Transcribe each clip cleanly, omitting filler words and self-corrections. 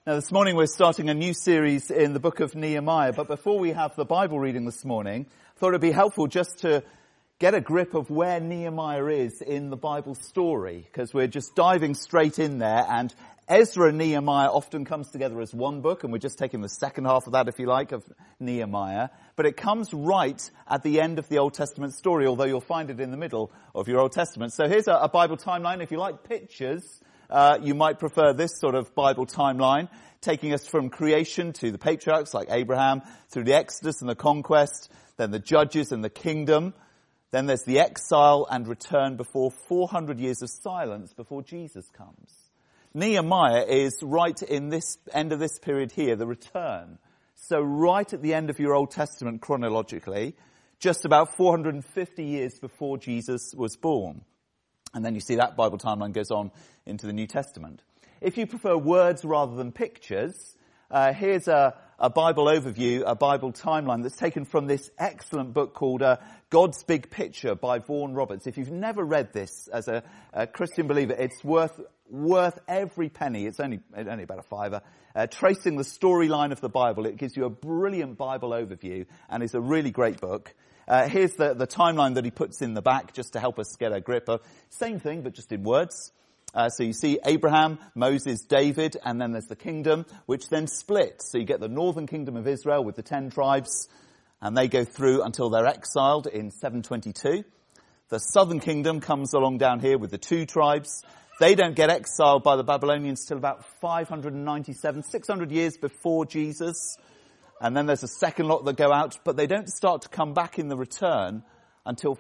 Now this morning we're starting a new series in the book of Nehemiah, but before we have the Bible reading this morning, I thought it'd be helpful just to get a grip of where Nehemiah is in the Bible story, because we're just diving straight in there, and Ezra and Nehemiah often comes together as one book, and we're just taking the second half of that, if you like, of Nehemiah, but it comes right at the end of the Old Testament story, although you'll find it in the middle of your Old Testament. So here's a Bible timeline. If you like pictures, you might prefer this sort of Bible timeline, taking us from creation to the patriarchs like Abraham, through the Exodus and the conquest, then the judges and the kingdom. Then there's the exile and return before 400 years of silence before Jesus comes. Nehemiah is right in this end of this period here, the return. So right at the end of your Old Testament chronologically, just about 450 years before Jesus was born. And then you see that Bible timeline goes on into the New Testament. If you prefer words rather than pictures, here's a Bible overview, a Bible timeline that's taken from this excellent book called God's Big Picture by Vaughan Roberts. If you've never read this as a Christian believer, it's worth every penny. It's only about a $5. Tracing the storyline of the Bible, it gives you a brilliant Bible overview and is a really great book. Here's the timeline that he puts in the back just to help us get a grip of. Same thing, but just in words. So you see Abraham, Moses, David, and then there's the kingdom, which then splits. So you get the northern kingdom of Israel with the 10 tribes, and they go through until they're exiled in 722. The southern kingdom comes along down here with the 2 tribes. They don't get exiled by the Babylonians till about 597, 600 years before Jesus. And then there's a second lot that go out, but they don't start to come back in the return until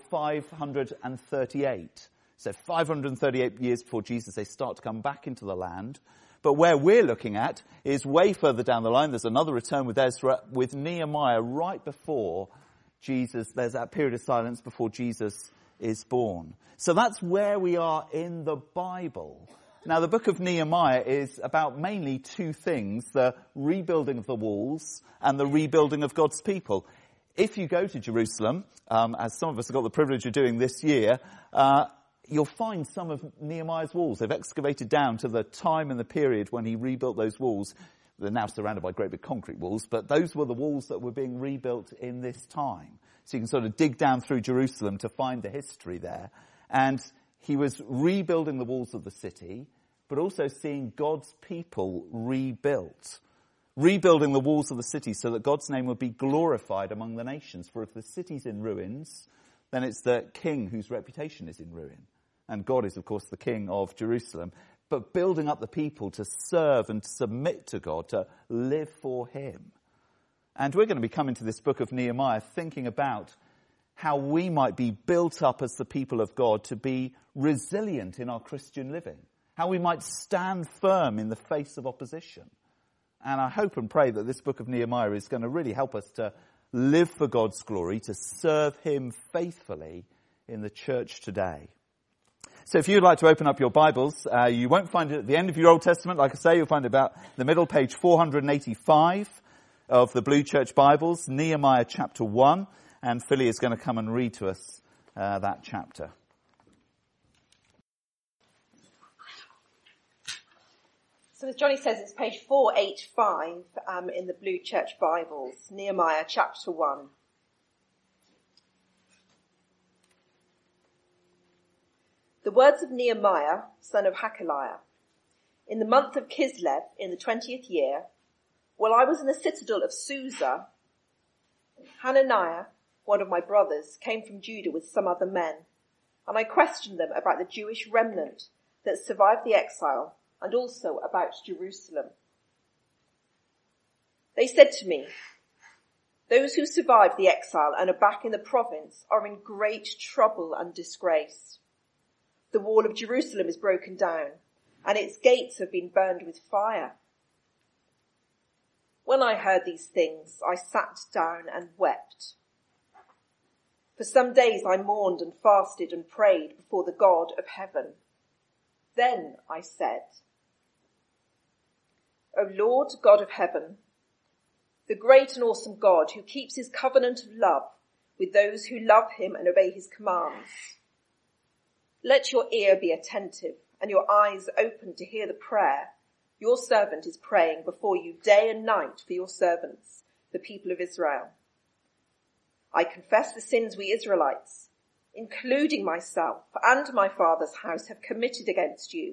538. So 538 years before Jesus, they start to come back into the land. But where we're looking at is way further down the line. There's another return with Ezra, with Nehemiah right before Jesus. There's that period of silence before Jesus is born. So that's where we are in the Bible. Now, the book of Nehemiah is about mainly 2 things, the rebuilding of the walls and the rebuilding of God's people. If you go to Jerusalem, as some of us have got the privilege of doing this year, you'll find some of Nehemiah's walls. They've excavated down to the time and the period when he rebuilt those walls. They're now surrounded by great big concrete walls, but those were the walls that were being rebuilt in this time. So you can sort of dig down through Jerusalem to find the history there. And he was rebuilding the walls of the city, but also seeing God's people rebuilt. Rebuilding the walls of the city so that God's name would be glorified among the nations. For if the city's in ruins, then it's the king whose reputation is in ruin. And God is, of course, the king of Jerusalem. But building up the people to serve and submit to God, to live for him. And we're going to be coming to this book of Nehemiah thinking about how we might be built up as the people of God to be resilient in our Christian living. How we might stand firm in the face of opposition. And I hope and pray that this book of Nehemiah is going to really help us to live for God's glory, to serve him faithfully in the church today. So if you'd like to open up your Bibles, you won't find it at the end of your Old Testament. Like I say, you'll find it about the middle, page 485 of the Blue Church Bibles, Nehemiah chapter 1. And Philly is going to come and read to us that chapter. So as Johnny says, it's page 485 in the Blue Church Bibles, Nehemiah chapter 1. The words of Nehemiah, son of Hakaliah. In the month of Kislev, in the 20th year, while I was in the citadel of Susa, Hananiah, one of my brothers, came from Judah with some other men, and I questioned them about the Jewish remnant that survived the exile, and also about Jerusalem. They said to me, those who survived the exile and are back in the province are in great trouble and disgrace. The wall of Jerusalem is broken down, and its gates have been burned with fire. When I heard these things, I sat down and wept. For some days I mourned and fasted and prayed before the God of heaven. Then I said, O Lord God of heaven, the great and awesome God who keeps his covenant of love with those who love him and obey his commands, let your ear be attentive and your eyes open to hear the prayer Your servant is praying before you day and night for your servants, the people of Israel. I confess the sins we Israelites, including myself and my father's house, have committed against you.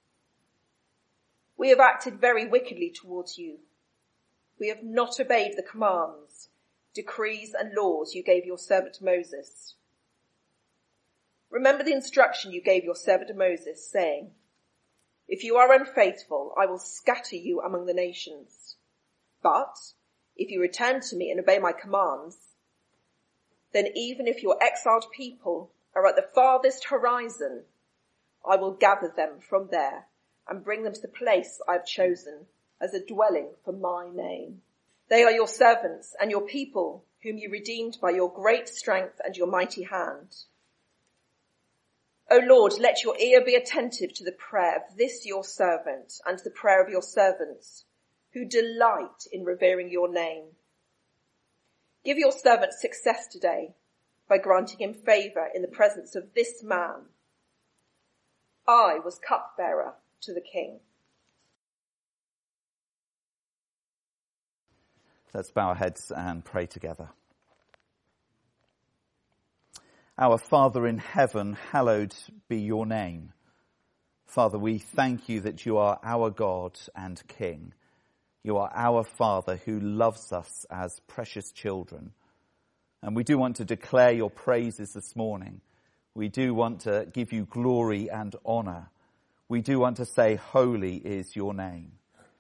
We have acted very wickedly towards you. We have not obeyed the commands, decrees and laws you gave your servant Moses. Remember the instruction you gave your servant Moses, saying, if you are unfaithful, I will scatter you among the nations. But if you return to me and obey my commands, then even if your exiled people are at the farthest horizon, I will gather them from there and bring them to the place I have chosen as a dwelling for my name. They are your servants and your people, whom you redeemed by your great strength and your mighty hand. O Lord, let your ear be attentive to the prayer of this your servant and the prayer of your servants, who delight in revering your name. Give your servant success today by granting him favour in the presence of this man. I was cupbearer to the king. Let's bow our heads and pray together. Our Father in heaven, hallowed be your name. Father, we thank you that you are our God and King. You are our Father who loves us as precious children. And we do want to declare your praises this morning. We do want to give you glory and honour. We do want to say, holy is your name.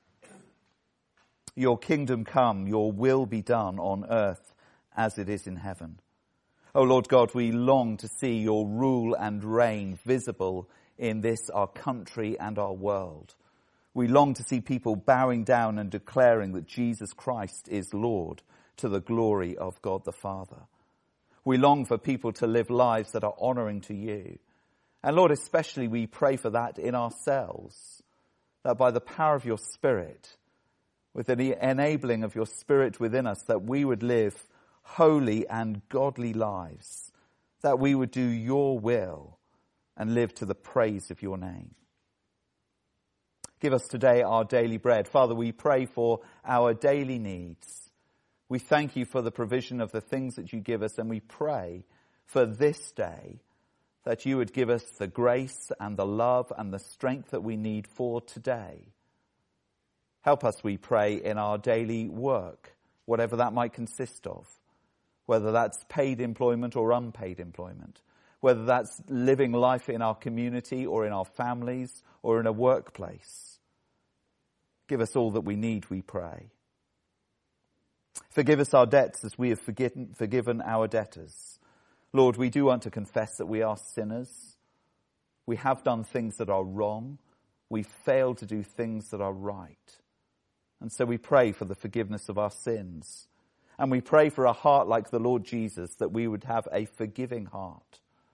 Your kingdom come, your will be done on earth as it is in heaven. O Lord God, we long to see your rule and reign visible in this, our country and our world. We long to see people bowing down and declaring that Jesus Christ is Lord to the glory of God the Father. We long for people to live lives that are honouring to you. And Lord, especially we pray for that in ourselves, that by the power of your Spirit, with the enabling of your Spirit within us, that we would live holy and godly lives, that we would do your will and live to the praise of your name. Give us today our daily bread. Father, we pray for our daily needs. We thank you for the provision of the things that you give us, and we pray for this day that you would give us the grace and the love and the strength that we need for today. Help us, we pray, in our daily work, whatever that might consist of, whether that's paid employment or unpaid employment, whether that's living life in our community or in our families or in a workplace. Give us all that we need, we pray. Forgive us our debts as we have forgiven our debtors. Lord, we do want to confess that we are sinners. We have done things that are wrong. We fail to do things that are right. And so we pray for the forgiveness of our sins. And we pray for a heart like the Lord Jesus, that we would have a forgiving heart.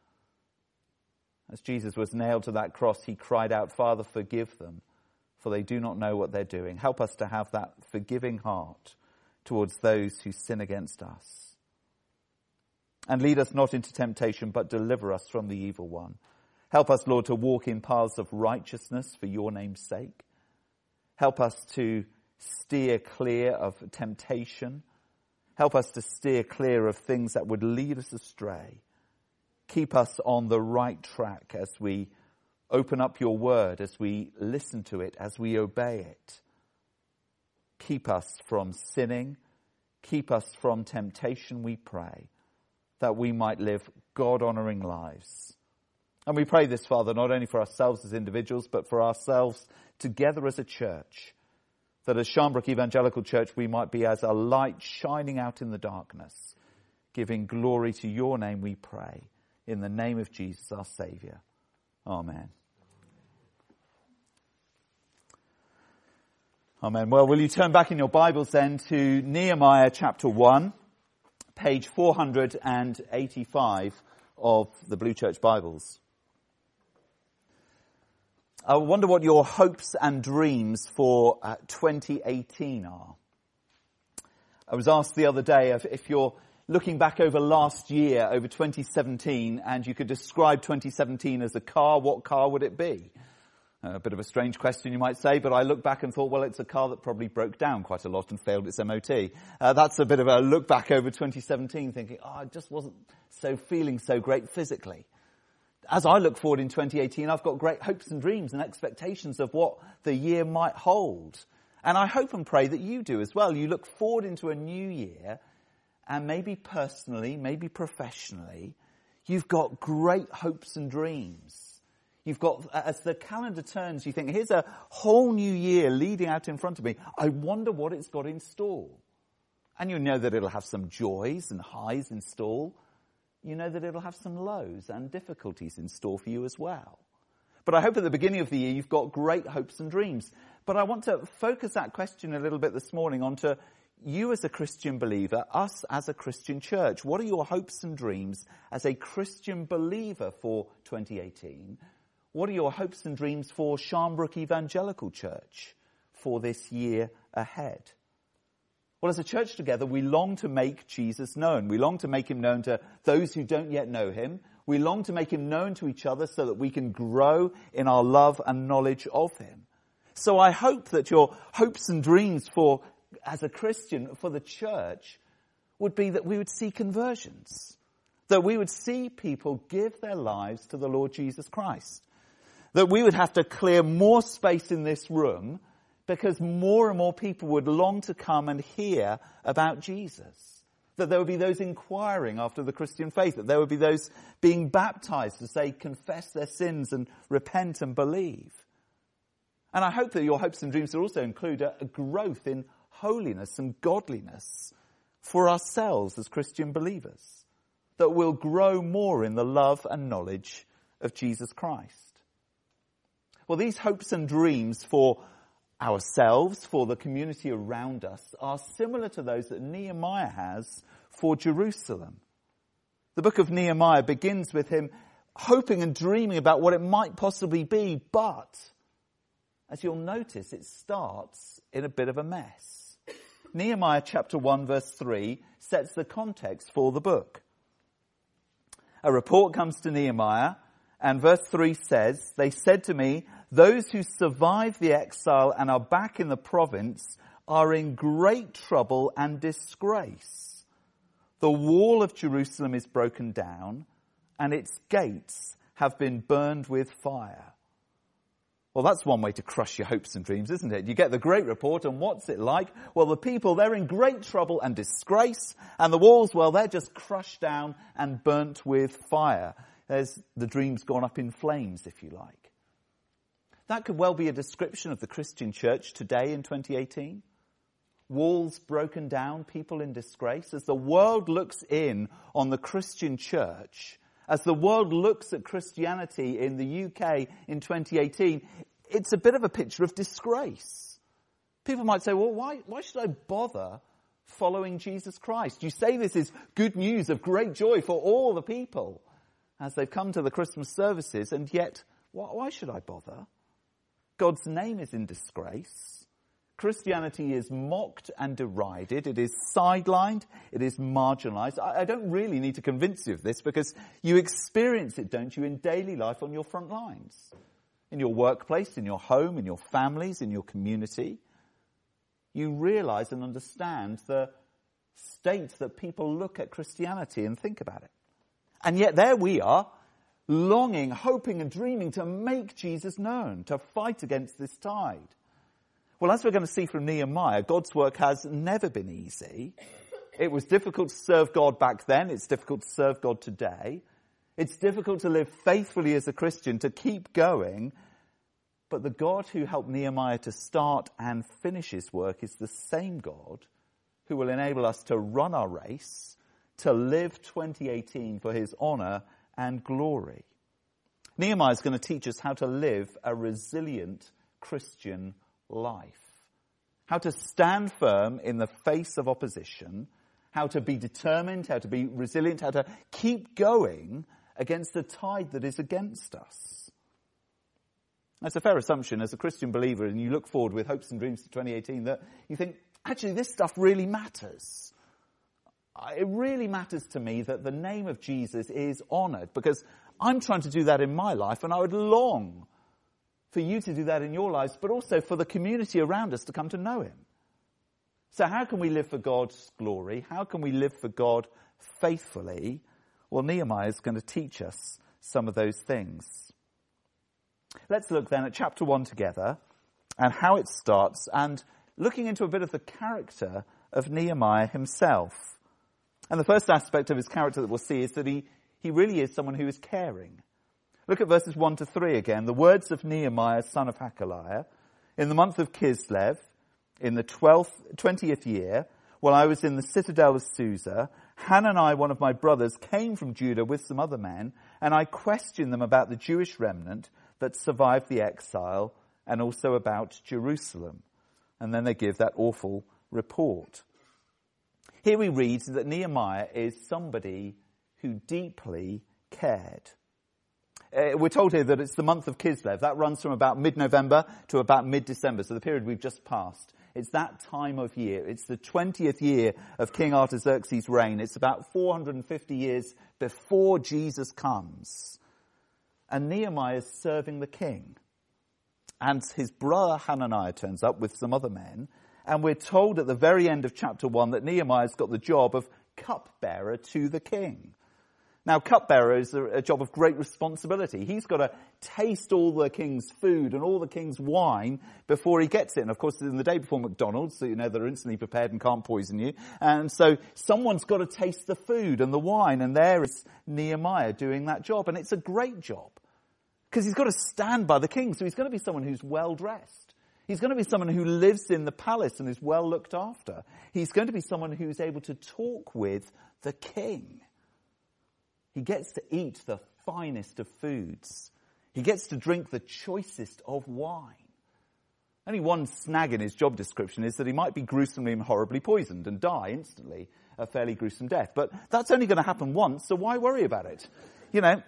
As Jesus was nailed to that cross, he cried out, Father, forgive them, for they do not know what they're doing. Help us to have that forgiving heart towards those who sin against us. And lead us not into temptation, but deliver us from the evil one. Help us, Lord, to walk in paths of righteousness for your name's sake. Help us to steer clear of temptation. Help us to steer clear of things that would lead us astray. Keep us on the right track as we open up your word, as we listen to it, as we obey it. Keep us from sinning. Keep us from temptation, we pray, that we might live God-honouring lives. And we pray this, Father, not only for ourselves as individuals, but for ourselves together as a church, that as Sharnbrook Evangelical Church we might be as a light shining out in the darkness, giving glory to your name, we pray, in the name of Jesus, our Saviour. Amen. Amen. Well, will you turn back in your Bibles then to Nehemiah chapter 1, page 485 of the Blue Church Bibles. I wonder what your hopes and dreams for 2018 are. I was asked the other day if you're looking back over last year, over 2017, and you could describe 2017 as a car, what car would it be? A bit of a strange question, you might say, but I look back and thought, well, it's a car that probably broke down quite a lot and failed its MOT. That's a bit of a look back over 2017, thinking, I just wasn't feeling so great physically. As I look forward in 2018, I've got great hopes and dreams and expectations of what the year might hold. And I hope and pray that you do as well. You look forward into a new year, and maybe personally, maybe professionally, you've got great hopes and dreams. You've got, as the calendar turns, you think, here's a whole new year leading out in front of me. I wonder what it's got in store. And you know that it'll have some joys and highs in store. You know that it'll have some lows and difficulties in store for you as well. But I hope at the beginning of the year you've got great hopes and dreams. But I want to focus that question a little bit this morning onto you as a Christian believer, us as a Christian church. What are your hopes and dreams as a Christian believer for 2018? What are your hopes and dreams for Sharnbrook Evangelical Church for this year ahead? Well, as a church together, we long to make Jesus known. We long to make him known to those who don't yet know him. We long to make him known to each other so that we can grow in our love and knowledge of him. So I hope that your hopes and dreams for, as a Christian, for the church, would be that we would see conversions. That we would see people give their lives to the Lord Jesus Christ. That we would have to clear more space in this room because more and more people would long to come and hear about Jesus. That there would be those inquiring after the Christian faith. That there would be those being baptized as they confess their sins and repent and believe. And I hope that your hopes and dreams will also include a growth in holiness and godliness for ourselves as Christian believers. That we'll grow more in the love and knowledge of Jesus Christ. Well, these hopes and dreams for ourselves, for the community around us, are similar to those that Nehemiah has for Jerusalem. The book of Nehemiah begins with him hoping and dreaming about what it might possibly be, but, as you'll notice, it starts in a bit of a mess. Nehemiah chapter 1 verse 3 sets the context for the book. A report comes to Nehemiah, and verse 3 says, "They said to me, those who survived the exile and are back in the province are in great trouble and disgrace. The wall of Jerusalem is broken down, and its gates have been burned with fire." Well, that's one way to crush your hopes and dreams, isn't it? You get the great report, and what's it like? Well, the people, they're in great trouble and disgrace, and the walls, well, they're just crushed down and burnt with fire. There's the dreams gone up in flames, if you like. That could well be a description of the Christian church today in 2018. Walls broken down, people in disgrace. As the world looks in on the Christian church, as the world looks at Christianity in the UK in 2018, it's a bit of a picture of disgrace. People might say, well, why should I bother following Jesus Christ? You say this is good news of great joy for all the people as they've come to the Christmas services, and yet, why should I bother? God's name is in disgrace. Christianity is mocked and derided. It is sidelined. It is marginalized. I don't really need to convince you of this because you experience it, don't you, in daily life on your front lines. In your workplace, in your home, in your families, in your community. You realize and understand the state that people look at Christianity and think about it. And yet there we are, longing, hoping and dreaming to make Jesus known, to fight against this tide. Well, as we're going to see from Nehemiah, God's work has never been easy. It was difficult to serve God back then. It's difficult to serve God today. It's difficult to live faithfully as a Christian, to keep going. But the God who helped Nehemiah to start and finish his work is the same God who will enable us to run our race, to live 2018 for his honor and glory. Nehemiah is going to teach us how to live a resilient Christian life. How to stand firm in the face of opposition, how to be determined, how to be resilient, how to keep going against the tide that is against us. That's a fair assumption as a Christian believer, and you look forward with hopes and dreams to 2018, that you think, actually, this stuff really matters. It really matters to me that the name of Jesus is honored, because I'm trying to do that in my life, and I would long for you to do that in your lives, but also for the community around us to come to know him. So how can we live for God's glory? How can we live for God faithfully? Well, Nehemiah is going to teach us some of those things. Let's look then at chapter 1 together and how it starts, and looking into a bit of the character of Nehemiah himself. And the first aspect of his character that we'll see is that he really is someone who is caring. Look at verses 1 to 3 again. The words of Nehemiah, son of Hakaliah, in the month of Kislev, in the 20th year, while I was in the citadel of Susa, Hanani, one of my brothers, came from Judah with some other men, and I questioned them about the Jewish remnant that survived the exile and also about Jerusalem. And then they give that awful report. Here we read that Nehemiah is somebody who deeply cared. We're told here that it's the month of Kislev. That runs from about mid-November to about mid-December, so the period we've just passed. It's that time of year. It's the 20th year of King Artaxerxes' reign. It's about 450 years before Jesus comes. And Nehemiah is serving the king. And his brother Hananiah turns up with some other men. And we're told at the very end of chapter 1 that Nehemiah's got the job of cupbearer to the king. Now, cupbearer is a job of great responsibility. He's got to taste all the king's food and all the king's wine before he gets it. And of course, in the day before McDonald's, so you know they're instantly prepared and can't poison you. And so someone's got to taste the food and the wine. And there is Nehemiah doing that job. And it's a great job because he's got to stand by the king. So he's going to be someone who's well dressed. He's going to be someone who lives in the palace and is well looked after. He's going to be someone who's able to talk with the king. He gets to eat the finest of foods. He gets to drink the choicest of wine. Only one snag in his job description is that he might be gruesomely and horribly poisoned and die instantly, a fairly gruesome death. But that's only going to happen once, so why worry about it? You know,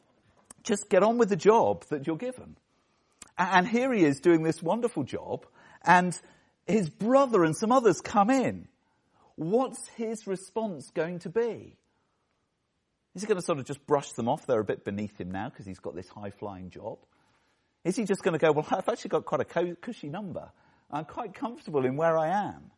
just get on with the job that you're given. And here he is doing this wonderful job, and his brother and some others come in. What's his response going to be? Is he going to sort of just brush them off? They're a bit beneath him now because he's got this high-flying job. Is he just going to go, well, I've actually got quite a cushy number. I'm quite comfortable in where I am.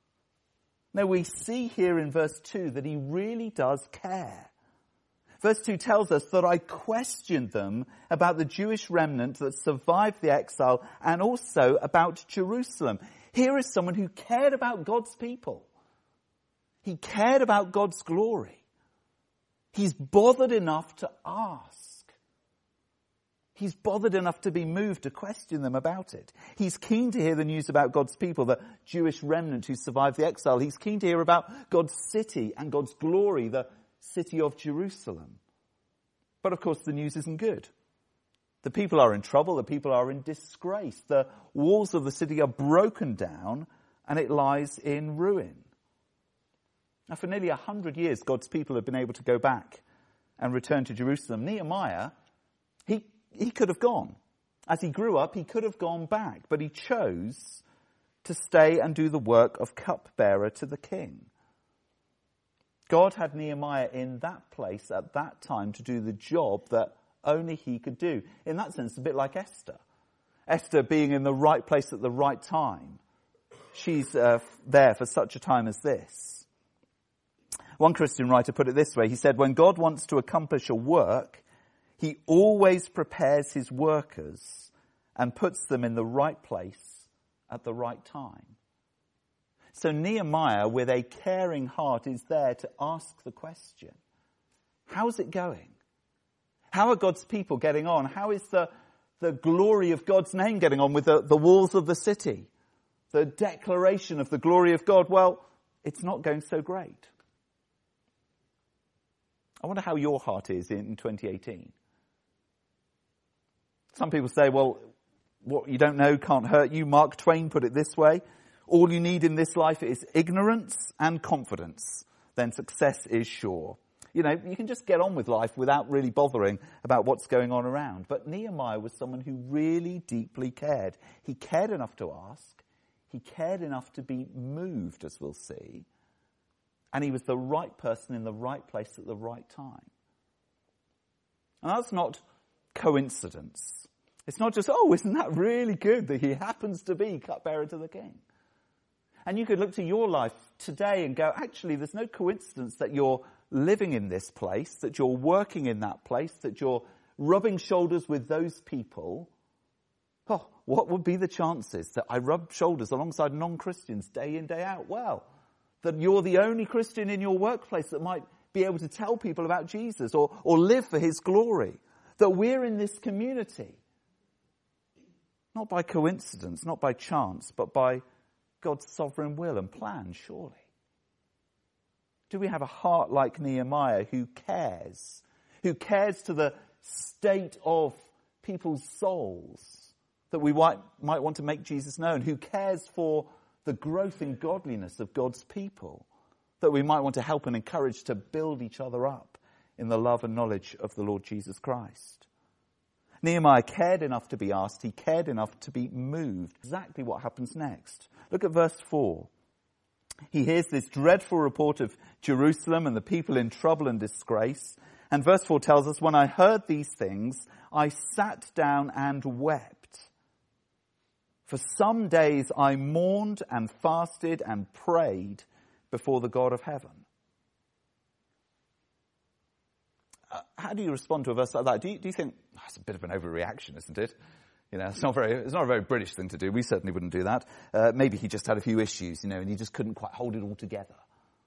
No, we see here in verse 2 that he really does care. Verse 2 tells us that I questioned them about the Jewish remnant that survived the exile and also about Jerusalem. Here is someone who cared about God's people. He cared about God's glory. He's bothered enough to ask. He's bothered enough to be moved to question them about it. He's keen to hear the news about God's people, the Jewish remnant who survived the exile. He's keen to hear about God's city and God's glory, the city of Jerusalem. But of course the news isn't good. The people are in trouble. The people are in disgrace. The walls of the city are broken down and it lies in ruin. Now, for nearly 100 years, God's people have been able to go back and return to Jerusalem. Nehemiah, he could have gone. As he grew up, he could have gone back, but he chose to stay and do the work of cupbearer to the king. God had Nehemiah in that place at that time to do the job that only he could do. In that sense, a bit like Esther. Esther being in the right place at the right time. She's there for such a time as this. One Christian writer put it this way. He said, when God wants to accomplish a work, he always prepares his workers and puts them in the right place at the right time. So Nehemiah, with a caring heart, is there to ask the question, how's it going? How are God's people getting on? How is the glory of God's name getting on with the walls of the city? The declaration of the glory of God? Well, it's not going so great. I wonder how your heart is in 2018. Some people say, well, what you don't know can't hurt you. Mark Twain put it this way. All you need in this life is ignorance and confidence. Then success is sure. You know, you can just get on with life without really bothering about what's going on around. But Nehemiah was someone who really deeply cared. He cared enough to ask. He cared enough to be moved, as we'll see. And he was the right person in the right place at the right time. And that's not coincidence. It's not just, oh, isn't that really good that he happens to be cupbearer to the king? And you could look to your life today and go, actually, there's no coincidence that you're living in this place, that you're working in that place, that you're rubbing shoulders with those people. Oh, what would be the chances that I rub shoulders alongside non-Christians day in, day out? Well, that you're the only Christian in your workplace that might be able to tell people about Jesus or live for his glory. That we're in this community. Not by coincidence, not by chance, but by God's sovereign will and plan, surely. Do we have a heart like Nehemiah who cares to the state of people's souls, that we might want to make Jesus known, who cares for the growth in godliness of God's people, that we might want to help and encourage to build each other up in the love and knowledge of the Lord Jesus Christ? Nehemiah cared enough to be asked. He cared enough to be moved. Exactly what happens next. Look at verse 4. He hears this dreadful report of Jerusalem and the people in trouble and disgrace. And verse 4 tells us, when I heard these things, I sat down and wept. For some days I mourned and fasted and prayed before the God of heaven. How do you respond to a verse like that? Do you think, that's a bit of an overreaction, isn't it? You know, it's not a very British thing to do. We certainly wouldn't do that. Maybe he just had a few issues, and he just couldn't quite hold it all together.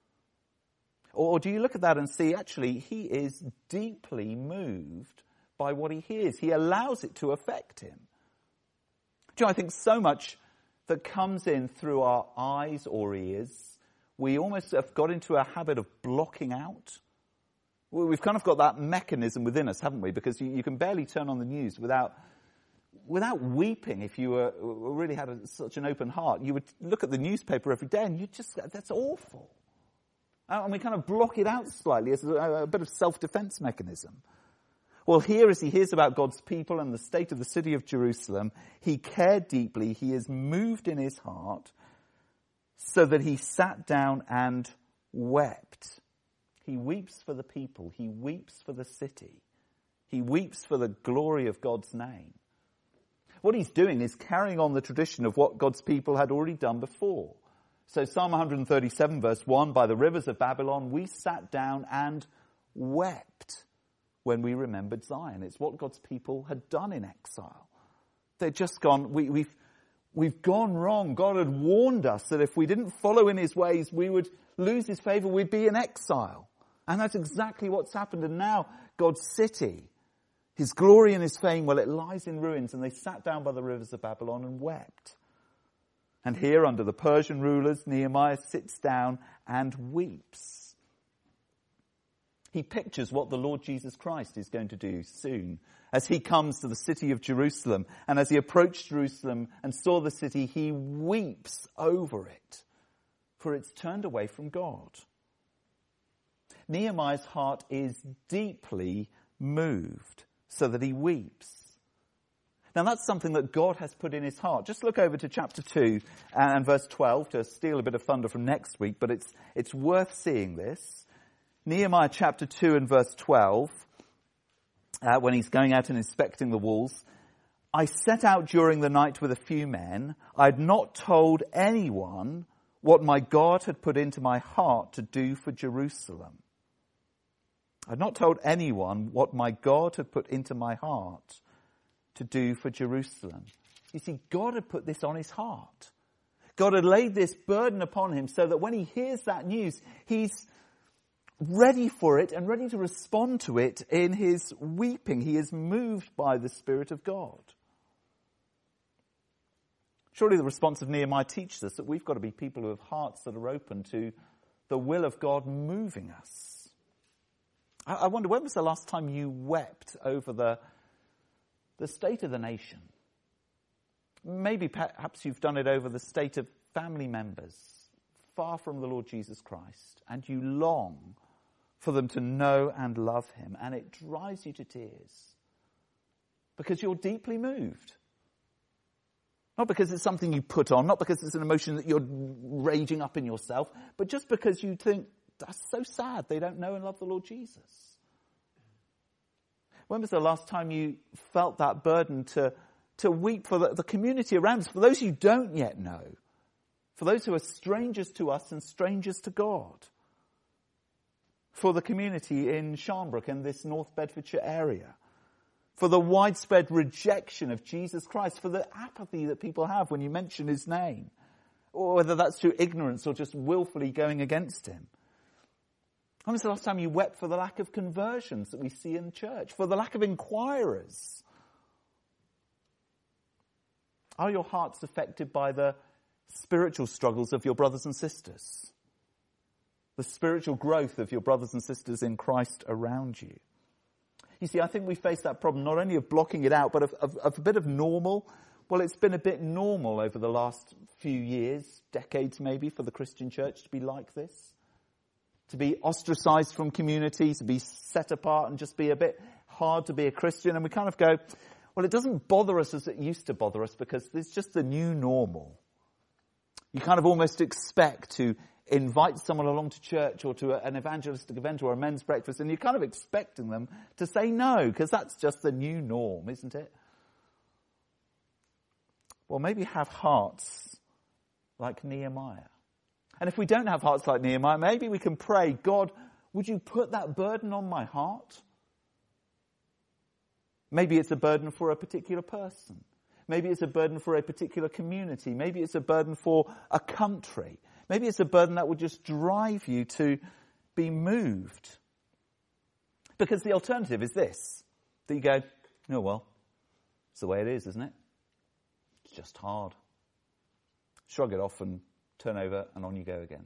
Or do you look at that and see, actually, he is deeply moved by what he hears. He allows it to affect him. Do you know, I think so much that comes in through our eyes or ears, we almost have got into a habit of blocking out. We've kind of got that mechanism within us, haven't we? Because you can barely turn on the news without weeping. If you really had such an open heart, you would look at the newspaper every day and that's awful. And we kind of block it out slightly as a bit of self-defense mechanism. Well, here as he hears about God's people and the state of the city of Jerusalem, he cared deeply, he is moved in his heart, so that he sat down and wept. He weeps for the people. He weeps for the city. He weeps for the glory of God's name. What he's doing is carrying on the tradition of what God's people had already done before. So Psalm 137 verse 1, by the rivers of Babylon, we sat down and wept when we remembered Zion. It's what God's people had done in exile. They'd just gone, we've gone wrong. God had warned us that if we didn't follow in his ways, we would lose his favor, we'd be in exile. And that's exactly what's happened. And now God's city, his glory and his fame, well, it lies in ruins. And they sat down by the rivers of Babylon and wept. And here, under the Persian rulers, Nehemiah sits down and weeps. He pictures what the Lord Jesus Christ is going to do soon. As he comes to the city of Jerusalem, and as he approached Jerusalem and saw the city, he weeps over it, for it's turned away from God. Nehemiah's heart is deeply moved, so that he weeps. Now that's something that God has put in his heart. Just look over to chapter 2 and verse 12 to steal a bit of thunder from next week, but it's worth seeing this. Nehemiah chapter 2 and verse 12, when he's going out and inspecting the walls, I set out during the night with a few men. I had not told anyone what my God had put into my heart to do for Jerusalem. I had not told anyone what my God had put into my heart to do for Jerusalem. You see, God had put this on his heart. God had laid this burden upon him so that when he hears that news, he's ready for it and ready to respond to it in his weeping. He is moved by the Spirit of God. Surely the response of Nehemiah teaches us that we've got to be people who have hearts that are open to the will of God moving us. I wonder, when was the last time you wept over the state of the nation? Maybe perhaps you've done it over the state of family members far from the Lord Jesus Christ, and you long for them to know and love him, and it drives you to tears because you're deeply moved. Not because it's something you put on, not because it's an emotion that you're raging up in yourself, but just because you think, that's so sad, they don't know and love the Lord Jesus. When was the last time you felt that burden to to weep for the community around us, for those you don't yet know, for those who are strangers to us and strangers to God, for the community in Sharnbrook and this North Bedfordshire area, for the widespread rejection of Jesus Christ, for the apathy that people have when you mention his name, or whether that's through ignorance or just willfully going against him. When was the last time you wept for the lack of conversions that we see in church, for the lack of inquirers? Are your hearts affected by the spiritual struggles of your brothers and sisters? The spiritual growth of your brothers and sisters in Christ around you? You see, I think we face that problem not only of blocking it out, but of a bit of normal. Well, it's been a bit normal over the last few years, decades maybe, for the Christian church to be like this. To be ostracized from community, to be set apart and just be a bit hard to be a Christian. And we kind of go, well, it doesn't bother us as it used to bother us because it's just the new normal. You kind of almost expect to invite someone along to church or to an evangelistic event or a men's breakfast, and you're kind of expecting them to say no, because that's just the new norm, isn't it? Well, maybe have hearts like Nehemiah. And if we don't have hearts like Nehemiah, maybe we can pray, God, would you put that burden on my heart? Maybe it's a burden for a particular person. Maybe it's a burden for a particular community. Maybe it's a burden for a country. Maybe it's a burden that would just drive you to be moved. Because the alternative is this, that you go, oh well, it's the way it is, isn't it? It's just hard. Shrug it off and turn over and on you go again.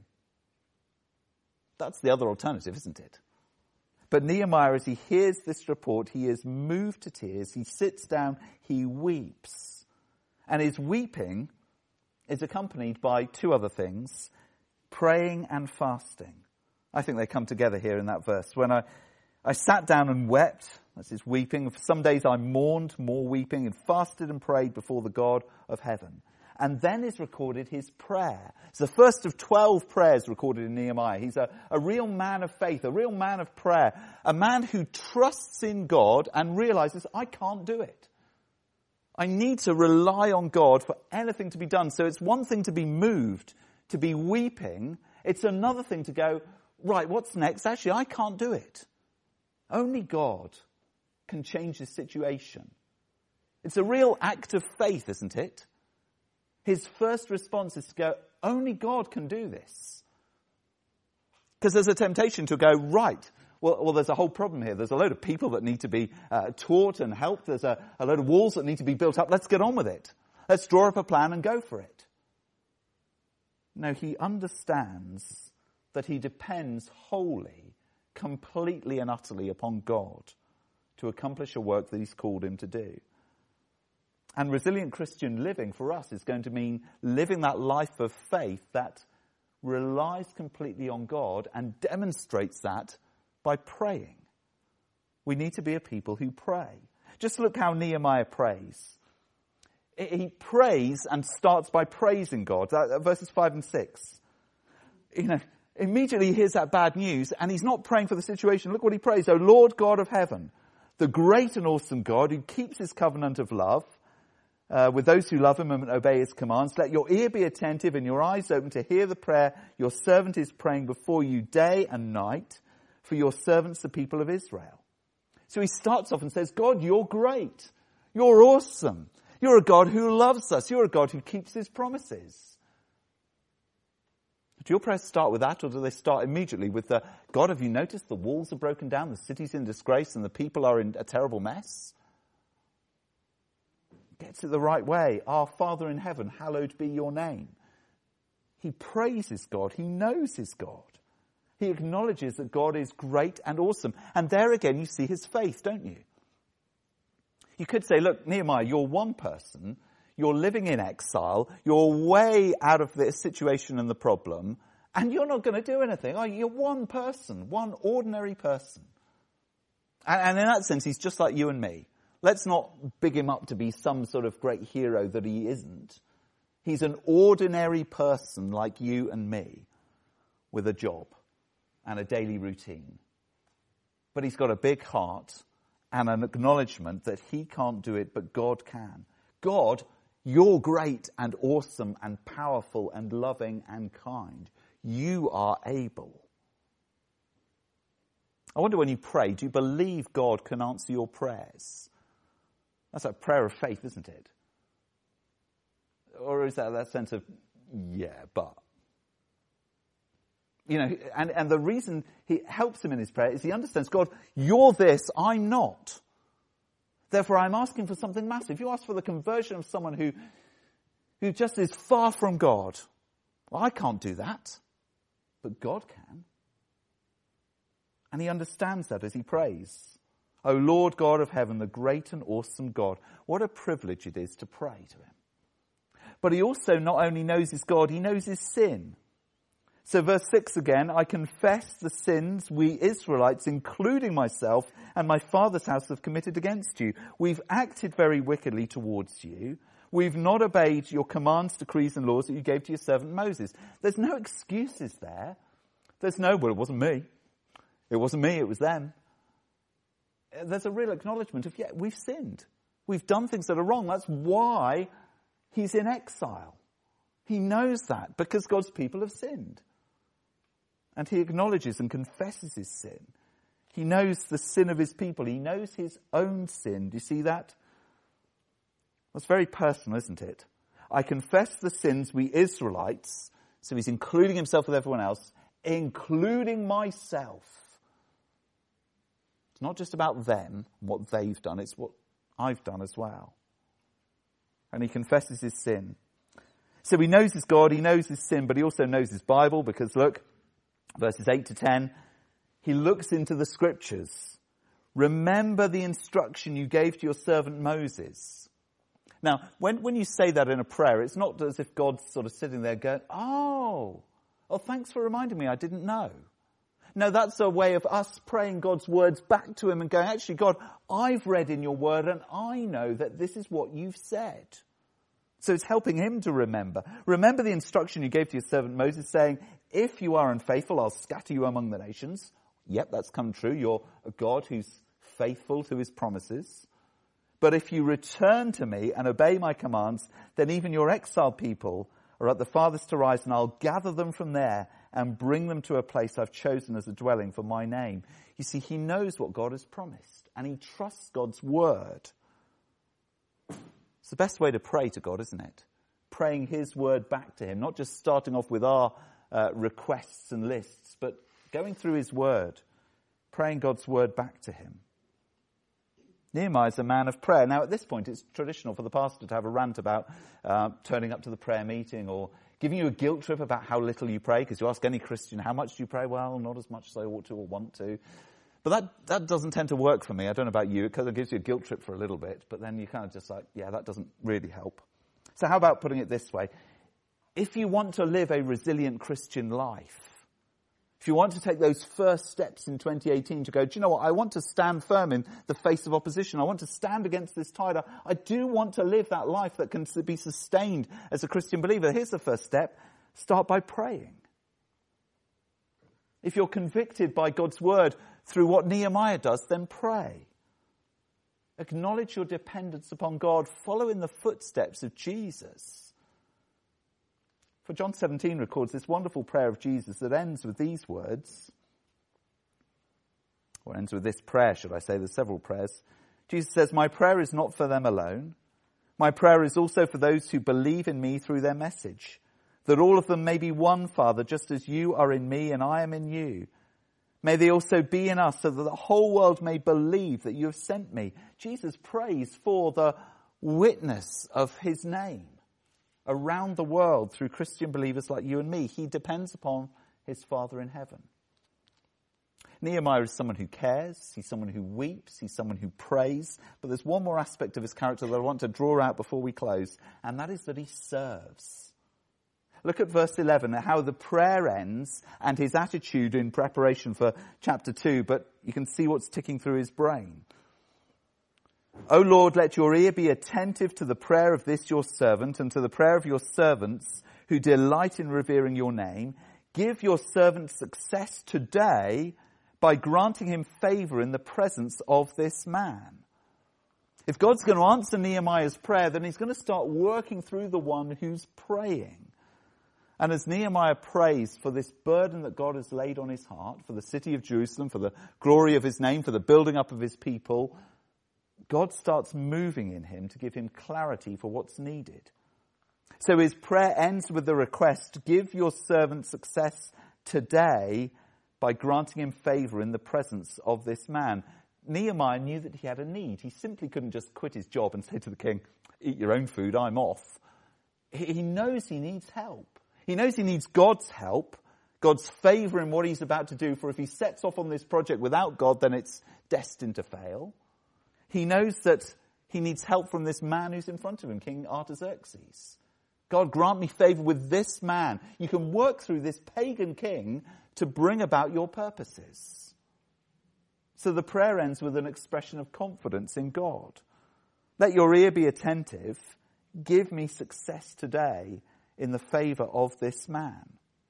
That's the other alternative, isn't it? But Nehemiah, as he hears this report, he is moved to tears. He sits down, he weeps. And his weeping is accompanied by two other things, praying and fasting. I think they come together here in that verse. When I sat down and wept, that's his weeping. For some days I mourned, more weeping, and fasted and prayed before the God of heaven. And then is recorded his prayer. It's the first of 12 prayers recorded in Nehemiah. He's a real man of faith, a real man of prayer, a man who trusts in God and realizes, I can't do it. I need to rely on God for anything to be done. So it's one thing to be moved, to be weeping. It's another thing to go, right, what's next? Actually, I can't do it. Only God can change this situation. It's a real act of faith, isn't it? His first response is to go, only God can do this. Because there's a temptation to go, right, well, there's a whole problem here. There's a load of people that need to be taught and helped. There's a load of walls that need to be built up. Let's get on with it. Let's draw up a plan and go for it. No, he understands that he depends wholly, completely and utterly upon God to accomplish a work that he's called him to do. And resilient Christian living for us is going to mean living that life of faith that relies completely on God and demonstrates that by praying. We need to be a people who pray. Just look how Nehemiah prays. He prays and starts by praising God. Verses 5 and 6. Immediately he hears that bad news and he's not praying for the situation. Look what he prays. O Lord God of heaven, the great and awesome God who keeps his covenant of love with those who love him and obey his commands. Let your ear be attentive and your eyes open to hear the prayer your servant is praying before you day and night for your servants, the people of Israel. So he starts off and says, God, you're great. You're awesome. You're a God who loves us. You're a God who keeps his promises. Do your prayers start with that, or do they start immediately with the, God, have you noticed the walls are broken down, the city's in disgrace, and the people are in a terrible mess? Gets it the right way. Our Father in heaven, hallowed be your name. He praises God. He knows his God. He acknowledges that God is great and awesome. And there again you see his faith, don't you? You could say, look, Nehemiah, you're one person. You're living in exile. You're way out of this situation and the problem. And you're not going to do anything. Oh, you're one person, one ordinary person. And in that sense, he's just like you and me. Let's not big him up to be some sort of great hero that he isn't. He's an ordinary person like you and me with a job and a daily routine. But he's got a big heart and an acknowledgement that he can't do it, but God can. God, you're great and awesome and powerful and loving and kind. You are able. I wonder when you pray, do you believe God can answer your prayers? That's a prayer of faith, isn't it? Or is that sense of, yeah, but. You know, and the reason he helps him in his prayer is he understands, God, you're this, I'm not. Therefore, I'm asking for something massive. You ask for the conversion of someone who just is far from God. Well, I can't do that, but God can. And he understands that as he prays. O Lord God of heaven, the great and awesome God. What a privilege it is to pray to him. But he also not only knows his God, he knows his sin. So verse 6 again, I confess the sins we Israelites, including myself and my father's house, have committed against you. We've acted very wickedly towards you. We've not obeyed your commands, decrees and laws that you gave to your servant Moses. There's no excuses there. There's no, well, it wasn't me. It wasn't me, it was them. There's a real acknowledgement of, yeah, we've sinned. We've done things that are wrong. That's why he's in exile. He knows that because God's people have sinned. And he acknowledges and confesses his sin. He knows the sin of his people. He knows his own sin. Do you see that? That's very personal, isn't it? I confess the sins we Israelites, so he's including himself with everyone else, including myself. It's not just about them, what they've done, it's what I've done as well. And he confesses his sin. So he knows his God, he knows his sin, but he also knows his Bible, because look, verses 8 to 10, he looks into the scriptures. Remember the instruction you gave to your servant Moses. Now, when you say that in a prayer, it's not as if God's sort of sitting there going, oh, thanks for reminding me, I didn't know. No, that's a way of us praying God's words back to him and going, actually, God, I've read in your word and I know that this is what you've said. So it's helping him to remember. Remember the instruction you gave to your servant Moses, saying, if you are unfaithful, I'll scatter you among the nations. Yep, that's come true. You're a God who's faithful to his promises. But if you return to me and obey my commands, then even your exiled people are at the farthest horizon. I'll gather them from there and bring them to a place I've chosen as a dwelling for my name. You see, he knows what God has promised, and he trusts God's word. It's the best way to pray to God, isn't it? Praying his word back to him, not just starting off with our requests and lists, but going through his word, praying God's word back to him. Nehemiah is a man of prayer. Now, at this point, it's traditional for the pastor to have a rant about turning up to the prayer meeting or giving you a guilt trip about how little you pray, because you ask any Christian, how much do you pray? Well, not as much as I ought to or want to. But that doesn't tend to work for me. I don't know about you. It kind of gives you a guilt trip for a little bit, but then you kind of just like, yeah, that doesn't really help. So how about putting it this way? If you want to live a resilient Christian life, if you want to take those first steps in 2018 to go, do you know what? I want to stand firm in the face of opposition. I want to stand against this tide. I do want to live that life that can be sustained as a Christian believer. Here's the first step. Start by praying. If you're convicted by God's word through what Nehemiah does, then pray. Acknowledge your dependence upon God. Follow in the footsteps of Jesus. For John 17 records this wonderful prayer of Jesus that ends with these words, or ends with this prayer, should I say. There's several prayers. Jesus says, my prayer is not for them alone. My prayer is also for those who believe in me through their message, that all of them may be one, Father, just as you are in me and I am in you. May they also be in us, so that the whole world may believe that you have sent me. Jesus prays for the witness of his name around the world through Christian believers like you and me. He depends upon his Father in heaven. Nehemiah is someone who cares, he's someone who weeps, he's someone who prays, but there's one more aspect of his character that I want to draw out before we close, and that is that he serves. Look at verse 11, at how the prayer ends and his attitude in preparation for chapter 2, but you can see what's ticking through his brain. O Lord, let your ear be attentive to the prayer of this your servant and to the prayer of your servants who delight in revering your name. Give your servant success today by granting him favor in the presence of this man. If God's going to answer Nehemiah's prayer, then he's going to start working through the one who's praying. And as Nehemiah prays for this burden that God has laid on his heart, for the city of Jerusalem, for the glory of his name, for the building up of his people, God starts moving in him to give him clarity for what's needed. So his prayer ends with the request, give your servant success today by granting him favor in the presence of this man. Nehemiah knew that he had a need. He simply couldn't just quit his job and say to the king, eat your own food, I'm off. He knows he needs help. He knows he needs God's help, God's favor in what he's about to do, for if he sets off on this project without God, then it's destined to fail. He knows that he needs help from this man who's in front of him, King Artaxerxes. God, grant me favor with this man. You can work through this pagan king to bring about your purposes. So the prayer ends with an expression of confidence in God. Let your ear be attentive. Give me success today in the favor of this man.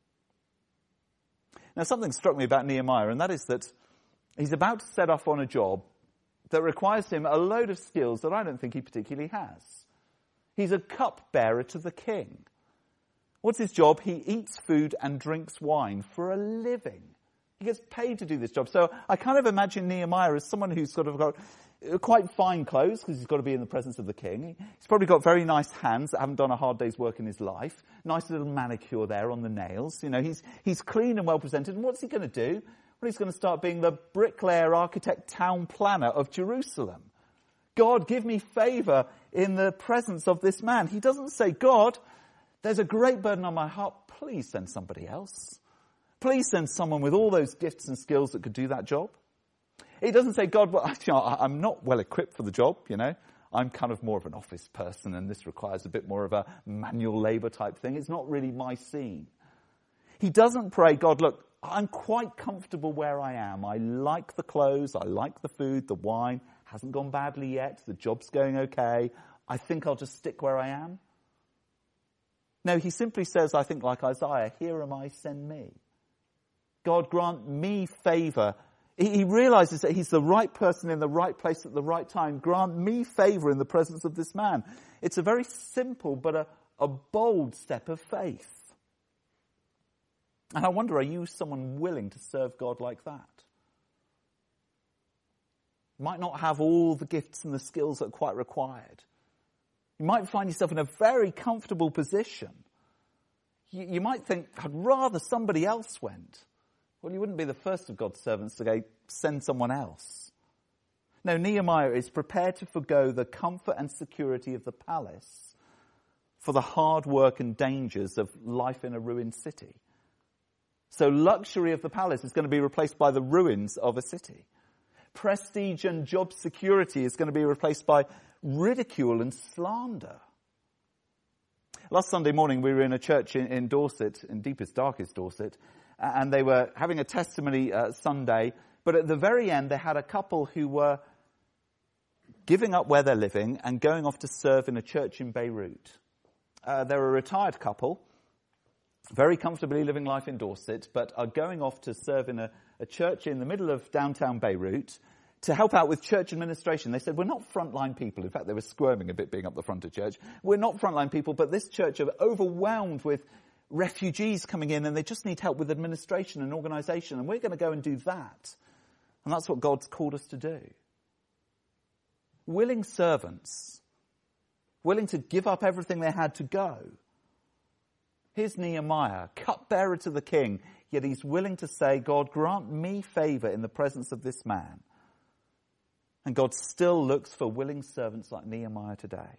Now, something struck me about Nehemiah, and that is that he's about to set off on a job that requires him a load of skills that I don't think he particularly has. He's a cupbearer to the king. What's his job? He eats food and drinks wine for a living. He gets paid to do this job. So I kind of imagine Nehemiah as someone who's sort of got quite fine clothes because he's got to be in the presence of the king. He's probably got very nice hands that haven't done a hard day's work in his life. Nice little manicure there on the nails. You know, he's clean and well presented. And what's he going to do? Well, he's going to start being the bricklayer, architect, town planner of Jerusalem. God, give me favor in the presence of this man. He doesn't say, God, there's a great burden on my heart. Please send somebody else. Please send someone with all those gifts and skills that could do that job. He doesn't say, God, well, I'm not well equipped for the job, you know. I'm kind of more of an office person and this requires a bit more of a manual labor type thing. It's not really my scene. He doesn't pray, God, look, I'm quite comfortable where I am. I like the clothes. I like the food. The wine hasn't gone badly yet. The job's going okay. I think I'll just stick where I am. No, he simply says, I think like Isaiah, here am I, send me. God, grant me favor. He realizes that he's the right person in the right place at the right time. Grant me favor in the presence of this man. It's a very simple but a bold step of faith. And I wonder, are you someone willing to serve God like that? You might not have all the gifts and the skills that are quite required. You might find yourself in a very comfortable position. You might think, I'd rather somebody else went. Well, you wouldn't be the first of God's servants to go, send someone else. No, Nehemiah is prepared to forgo the comfort and security of the palace for the hard work and dangers of life in a ruined city. So luxury of the palace is going to be replaced by the ruins of a city. Prestige and job security is going to be replaced by ridicule and slander. Last Sunday morning we were in a church in Dorset, in deepest, darkest Dorset, and they were having a testimony Sunday, but at the very end they had a couple who were giving up where they're living and going off to serve in a church in Beirut. They're a retired couple, very comfortably living life in Dorset, but are going off to serve in a church in the middle of downtown Beirut to help out with church administration. They said, we're not frontline people. In fact, they were squirming a bit being up the front of church. We're not frontline people, but this church are overwhelmed with refugees coming in and they just need help with administration and organisation, and we're going to go and do that. And that's what God's called us to do. Willing servants, willing to give up everything they had to go. Here's Nehemiah, cupbearer to the king, yet he's willing to say, God, grant me favour in the presence of this man. And God still looks for willing servants like Nehemiah today.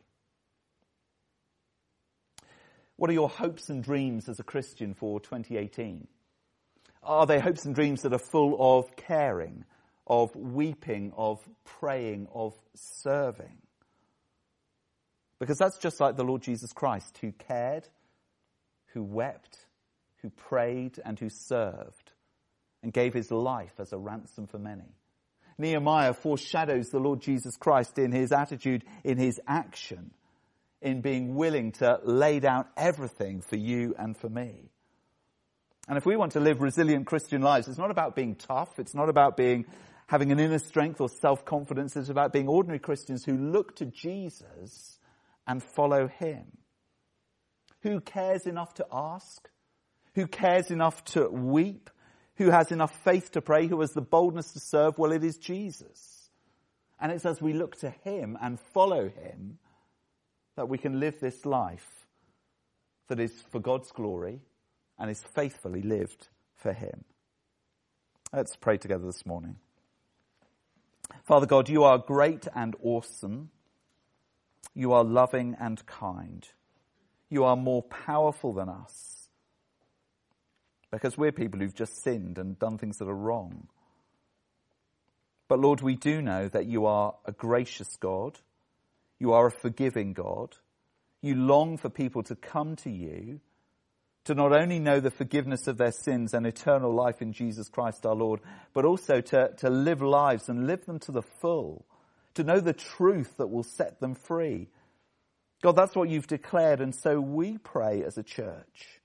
What are your hopes and dreams as a Christian for 2018? Are they hopes and dreams that are full of caring, of weeping, of praying, of serving? Because that's just like the Lord Jesus Christ, who cared, who wept, who prayed, and who served, and gave his life as a ransom for many. Nehemiah foreshadows the Lord Jesus Christ in his attitude, in his action, in being willing to lay down everything for you and for me. And if we want to live resilient Christian lives, it's not about being tough. It's not about being having an inner strength or self-confidence. It's about being ordinary Christians who look to Jesus and follow him. Who cares enough to ask? Who cares enough to weep? Who has enough faith to pray? Who has the boldness to serve? Well, it is Jesus. And it's as we look to him and follow him that we can live this life that is for God's glory and is faithfully lived for him. Let's pray together this morning. Father God, you are great and awesome. You are loving and kind. You are more powerful than us because we're people who've just sinned and done things that are wrong. But Lord, we do know that you are a gracious God. You are a forgiving God. You long for people to come to you, to not only know the forgiveness of their sins and eternal life in Jesus Christ our Lord, but also to live lives and live them to the full, to know the truth that will set them free. God, that's what you've declared, and so we pray as a church.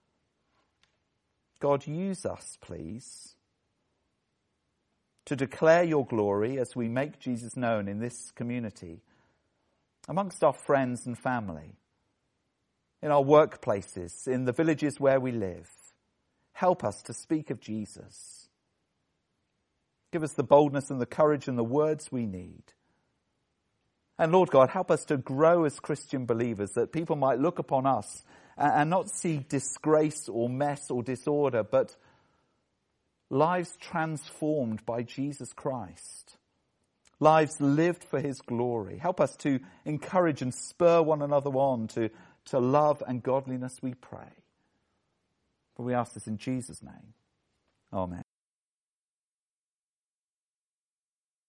God, use us, please, to declare your glory as we make Jesus known in this community, amongst our friends and family, in our workplaces, in the villages where we live. Help us to speak of Jesus. Give us the boldness and the courage and the words we need. And Lord God, help us to grow as Christian believers, that people might look upon us and not see disgrace or mess or disorder, but lives transformed by Jesus Christ. Lives lived for his glory. Help us to encourage and spur one another on to love and godliness, we pray. For we ask this in Jesus' name. Amen.